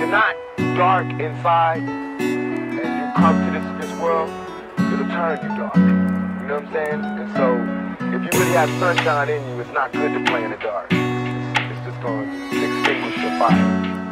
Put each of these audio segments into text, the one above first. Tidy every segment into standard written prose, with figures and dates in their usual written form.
you're not dark inside and you come to this world, it'll turn you dark. You know what I'm saying? And so if you really have sunshine in you, it's not good to play in the dark. It's just going to extinguish your fire.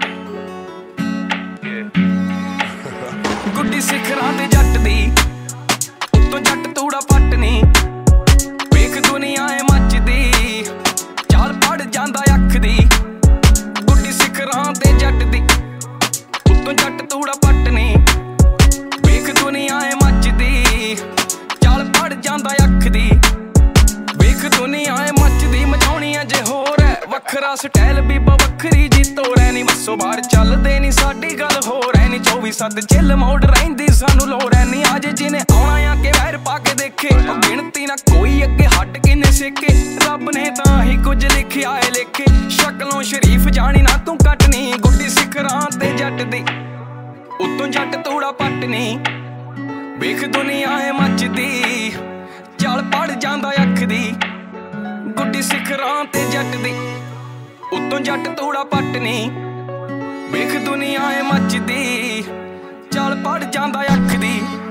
ਗੁੱਡੀ ਸਿਖਰਾਂ ਤੇ ਜੱਟ ਦੀ ਉੱਤੋਂ ਜੱਟ ਤੂੜਾ ਪੱਟ ਨੀ ਵੇਖ ਦੁਨੀਆ ਏ ਮੱਚਦੀ ਚਾਲ ਪੜ ਜਾਂਦਾ ਅੱਖ ਦੀ ਗੁੱਡੀ ਸਿਖਰਾਂ ਤੇ ਜੱਟ ਦੀ ਉੱਤੋਂ ਜੱਟ ਤੂੜਾ ਪੱਟ ਨੀ ਵੇਖ ਦੁਨੀਆ ਏ ਮੱਚਦੀ ਚਾਲ ਪੜ ਜਾਂਦਾ ਅੱਖ ਦੀ ਵੇਖ ਦੁਨੀਆ ਏ ਮੱਚਦੀ ਮਚਾਉਣੀ ਅਜੇ ਹੋਰ ਐ ਵੱਖਰਾ ਸਟਾਈਲ ਬੀਬਾ ਵੱਖਰੀ ਜੀ ਤੋਰ ਐ ਨੀ ਬੱਸੋ ਬਾਹਰ ਚੱਲਦੇ ਨੀ ਸਾਡੀ ਗੱਲ ਹੋਰ ਐ ਨੀ 24/7 ਚਿੱਲ ਮੋੜ ਰਹਿੰਦੀ ਸਾਨੂੰ ਲੋੜ ਐ ਨੀ ਅੱਜ ਜਿਹਨੇ ਆਉਣਾ ਆ ਕੇ ਵੈਰ ਪਾ ਕੇ ਦੇਖੇ ਗਿਣਤੀ ਨਾ ਕੋਈ ਅੱਗੇ ਹੱਟ ਕਿੰਨੇ ਸੇਕੇ ਰੱਬ ਨੇ ਤਾਂ ਹੀ ਕੁਝ ਲਿਖਿਆ ਏ ਲੇਖੇ ਸ਼ਕਲੋਂ ਸ਼ਰੀਫ ਜਾਣੀ ਨਾ ਤੂੰ ਕੱਟਣੀ ਗੁੱਡੀ ਸਿਖਰਾਂ ਤੇ ਜੱਟ ਦੀ ਉੱਤੋਂ ਜੱਟ ਤੂੜਾ ਪੱਟਣੀ ਵੇਖ ਦੁਨੀਆ ਏ ਮੱਚਦੀ ਚੱਲ ਪੜ ਜਾਂਦਾ ਅੱਖ ਦੀ ਗੁੱਡੀ ਸਿਖਰਾਂ ਤੇ ਜੱਟ ਦੀ ਉੱਤੋਂ ਜੱਟ ਤੂੜਾ ਪੱਟਣੀ ਵੇਖ ਦੁਨੀਆ ਏ ਮੱਚਦੀ ਚੱਲ ਪੜ ਜਾਂਦਾ ਅੱਖ ਦੀ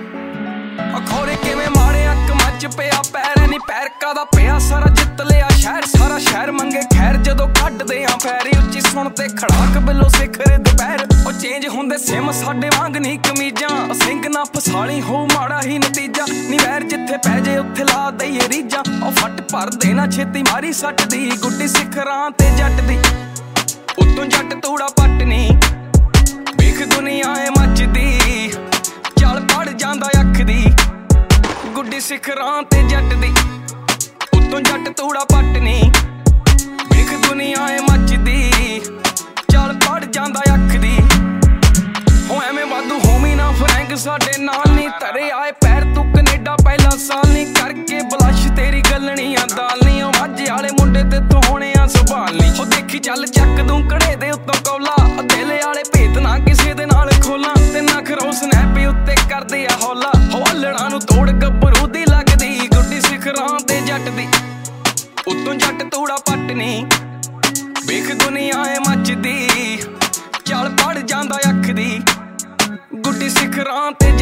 ਅਖੌਰੇ ਕਿਵੇਂ ਮਾੜੇ ਅੱਖ ਮੱਚ ਪਿਆ ਪੈਰ ਨੀ ਪੈਰ ਕਾਦਾ ਪਿਆ ਸਾਰਾ ਜਿੱਤ ਲਿਆ ਸ਼ਹਿਰ ਸਾਰਾ ਸ਼ਹਿਰ ਮੰਗੇ ਖੈਰ ਜਦੋਂ ਕੱਢਦੇ ਆ ਪੈਰੀ ਉੱਚੀ ਸੁਣ ਤੇ ਖੜਾਕ ਬਿੱਲੋ ਸਿਖਰ ਦੁਪਹਿਰ ਉਹ ਚੇਂਜ ਹੁੰਦੇ ਸਿਮ ਸਾਡੇ ਵਾਂਗ ਨੀ ਕਮੀਜ਼ਾਂ ਸਿੰਘ ਨਾ ਫਸਾਲੀ ਹੋ ਮਾੜਾ ਹੀ ਨਤੀਜਾ ਨੀ ਵੈਰ ਜਿੱਥੇ ਪੈ ਜੇ ਉੱਥੇ ਲਾ ਦਈਏ ਰੀਜਾਂ ਉਹ ਫੱਟ ਭਰ ਦੇਣਾ ਛੇਤੀ ਮਾਰੀ ਸੱਟ ਦੀ ਗੁੱਡੀ ਸਿਖਰਾਂ ਤੇ ਜੱਟ ਦੀ ਉੱਤੋਂ ਜੱਟ ਤੂੜਾ ਪੱਟਣੀ ਵੇਖ ਦੁਨੀਆ ਏ ਮੱਚਦੀ ਚੱਲ ਪੜ ਜਾਂਦਾ ਅੱਖ ਦੀ ਗੁੱਡੀ ਸਿਖਰਾਂ ਤੇ ਜੱਟ ਦੀ ਉੱਤੋਂ ਜੱਟ ਤੂੜਾ ਪੱਟਣੀ ਵੇਖ ਦੁਨੀਆ ਏ ਮੱਚਦੀ ਚੱਲ ਪੜ ਜਾਂਦਾ ਅੱਖ ਦੀ ਹੋ ਐਵੇਂ ਵਾਧੂ ਹੋਮੀ ਨਾ ਫਰੈਂਕ ਸਾਡੇ ਨਾਲ ਨੀ ਧਰੇ ਆਏ ਪੈਰ ਤੂੰ ਕੈਨੇਡਾ ਪਹਿਲਾ ਸਾਲ ਨੀ ਕਰਕੇ ਬਲਸ਼ ਤੇਰੀ ਗੱਲਣੀ ਆ ਦਾਲ ਨੀ ਉਹ ਮਾਝੇ ਵਾਲੇ ਮੁੰਡੇ ਤੇ ਤੂੰ ਹੋਣੇ ਆ ਸੰਭਾਲ ਨੀ ਉਹ ਦੇਖੀ ਚੱਲ ਚੱਕ ਦੂੰ ਕੜੇ ਦੇ ਉੱਤੋਂ ਕੌਲਾ ਦਿਲ ਵਾਲੇ ਭੇਤ ਨਾ ਕਿਸੇ ਦੇ ਨਾਲ ਖੋਲਾਂ ਤੇ ਨਾ ਖਰੋ ਸਨੈਪ ਉੱਤੇ ਕਰਦੇ ਆ ਹੌਲਾ ਹੌਲੜਾਂ ਨੂੰ ਤੋੜ ਗੱਭਰੂ ਦੀ ਲੱਗਦੀ ਗੁੱਡੀ ਸਿਖਰਾਂ ਤੇ ਜੱਟ ਦੀ ਉੱਤੋਂ ਜੱਟ ਤੂੜਾ ਪੱਟਣੀ ਵੇਖ ਦੁਨੀਆ ਏ ਮੱਚਦੀ ਚੱਲ ਪੜ ਜਾਂਦਾ ਅੱਖ ਦੀ ਗੁੱਡੀ ਸਿਖਰਾਂ ਤੇ